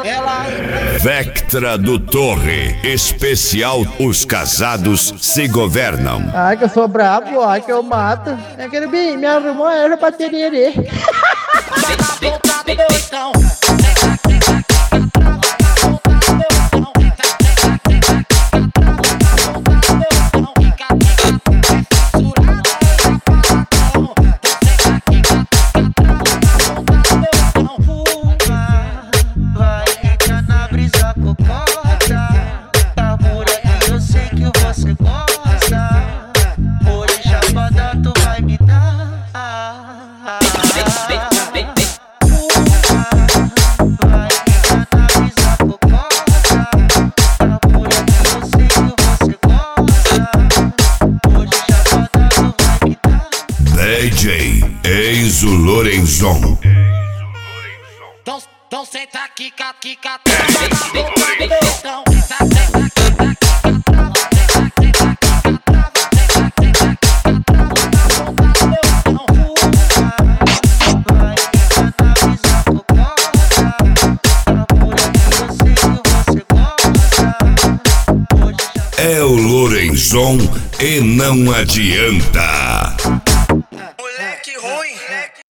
Vectra do Torre, especial Os Casados Se Governam. Ai, que eu sou brabo, ai, que eu mato. É que ele me arrumou era pra tererê. Vai na boca do meu então. DJ Enzo Lorenzon. Então senta aqui, catica. É o Lorenzon e não adianta.